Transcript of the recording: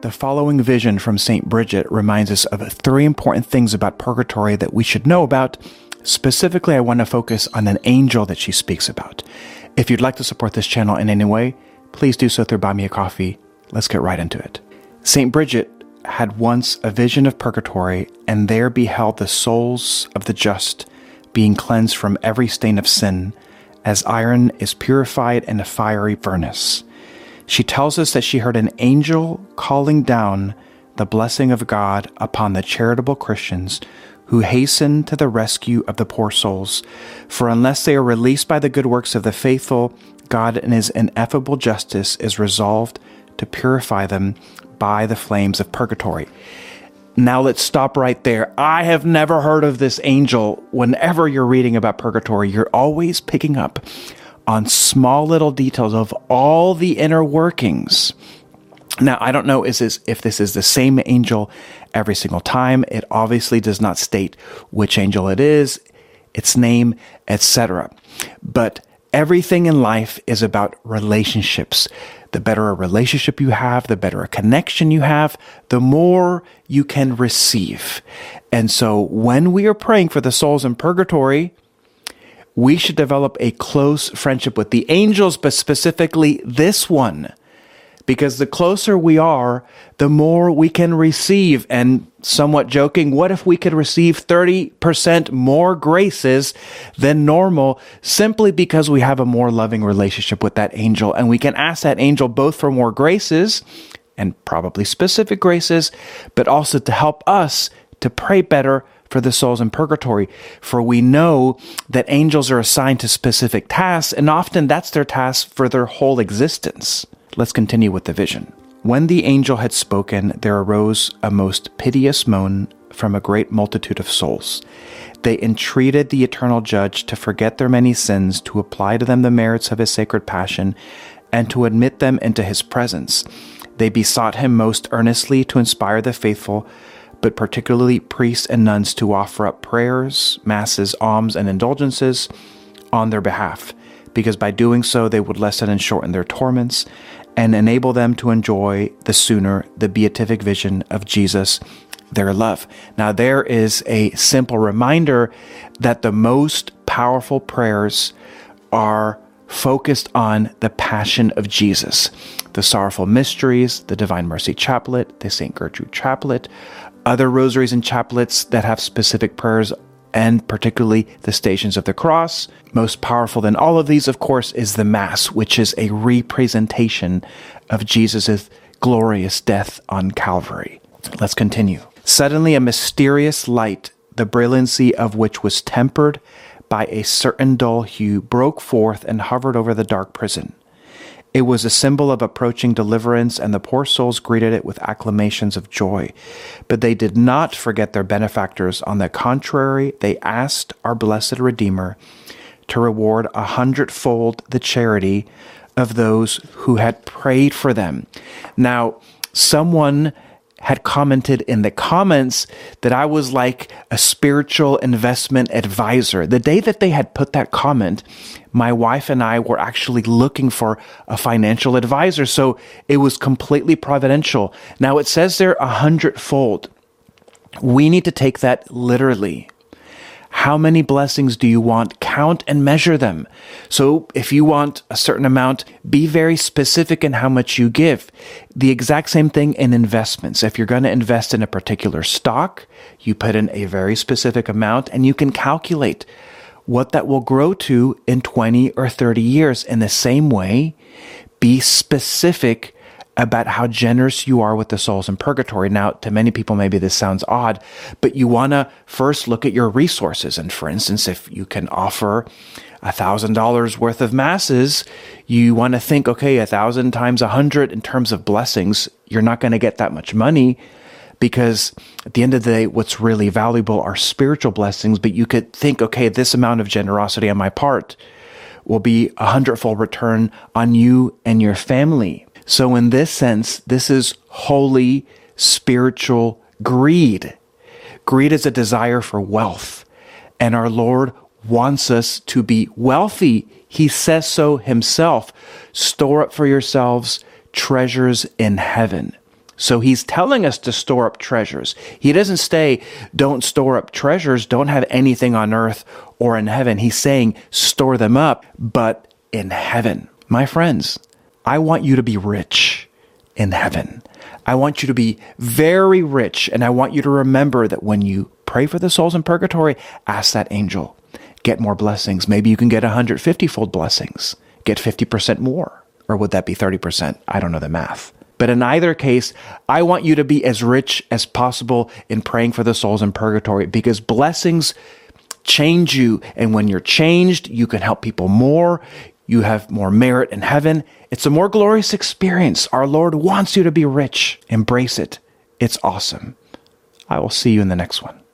The following vision from St. Bridget reminds us of 3 important things about purgatory that we should know about. Specifically, I want to focus on an angel that she speaks about. If you'd like to support this channel in any way, please do so through Buy Me a Coffee. Let's get right into it. St. Bridget had once a vision of purgatory, and there beheld the souls of the just being cleansed from every stain of sin, as iron is purified in a fiery furnace. She tells us that she heard an angel calling down the blessing of God upon the charitable Christians who hasten to the rescue of the poor souls. For unless they are released by the good works of the faithful, God in his ineffable justice is resolved to purify them by the flames of purgatory. Now let's stop right there. I have never heard of this angel. Whenever you're reading about purgatory, you're always picking up on small little details of all the inner workings. Now, I don't know if this is the same angel every single time. It obviously does not state which angel it is, its name, etc. But everything in life is about relationships. The better a relationship you have, the better a connection you have, the more you can receive. And so when we are praying for the souls in purgatory, we should develop a close friendship with the angels, but specifically this one. Because the closer we are, the more we can receive. And somewhat joking, what if we could receive 30% more graces than normal simply because we have a more loving relationship with that angel? And we can ask that angel both for more graces, and probably specific graces, but also to help us to pray better for the souls in purgatory. For we know that angels are assigned to specific tasks, and often that's their task for their whole existence. Let's continue with the vision. When the angel had spoken, there arose a most piteous moan from a great multitude of souls. They entreated the eternal judge to forget their many sins, to apply to them the merits of his sacred passion, and to admit them into his presence. They besought him most earnestly to inspire the faithful, but particularly priests and nuns, to offer up prayers, masses, alms, and indulgences on their behalf, because by doing so they would lessen and shorten their torments and enable them to enjoy the sooner the beatific vision of Jesus, their love. Now, there is a simple reminder that the most powerful prayers are focused on the Passion of Jesus. The Sorrowful Mysteries, the Divine Mercy Chaplet, the St. Gertrude Chaplet, other rosaries and chaplets that have specific prayers, and particularly the Stations of the Cross. Most powerful than all of these, of course, is the Mass, which is a representation of Jesus' glorious death on Calvary. Let's continue. Suddenly a mysterious light, the brilliancy of which was tempered by a certain dull hue, broke forth and hovered over the dark prison. It was a symbol of approaching deliverance, and the poor souls greeted it with acclamations of joy. But they did not forget their benefactors. On the contrary, they asked our blessed Redeemer to reward 100-fold the charity of those who had prayed for them. Now, someone had commented in the comments that I was like a spiritual investment advisor. The day that they had put that comment, my wife and I were actually looking for a financial advisor. So it was completely providential. Now it says there 100-fold. We need to take that literally. How many blessings do you want? Count and measure them. So if you want a certain amount, be very specific in how much you give. The exact same thing in investments. If you're going to invest in a particular stock, you put in a very specific amount and you can calculate what that will grow to in 20 or 30 years. In the same way, be specific about how generous you are with the souls in purgatory. Now, to many people, maybe this sounds odd, but you want to first look at your resources. And for instance, if you can offer $1,000 worth of masses, you want to think, okay, 1,000 times 100 in terms of blessings, you're not going to get that much money, because at the end of the day, what's really valuable are spiritual blessings. But you could think, okay, this amount of generosity on my part will be 100-fold return on you and your family. So in this sense, this is holy spiritual greed. Greed is a desire for wealth, and our Lord wants us to be wealthy. He says so himself. Store up for yourselves treasures in heaven. So he's telling us to store up treasures. He doesn't say, don't store up treasures, don't have anything on earth or in heaven. He's saying, store them up, but in heaven. My friends, I want you to be rich in heaven. I want you to be very rich, and I want you to remember that when you pray for the souls in purgatory, ask that angel, get more blessings. Maybe you can get 150-fold blessings, get 50% more. Or would that be 30%? I don't know the math. But in either case, I want you to be as rich as possible in praying for the souls in purgatory, because blessings change you. And when you're changed, you can help people more. You have more merit in heaven. It's a more glorious experience. Our Lord wants you to be rich. Embrace it. It's awesome. I will see you in the next one.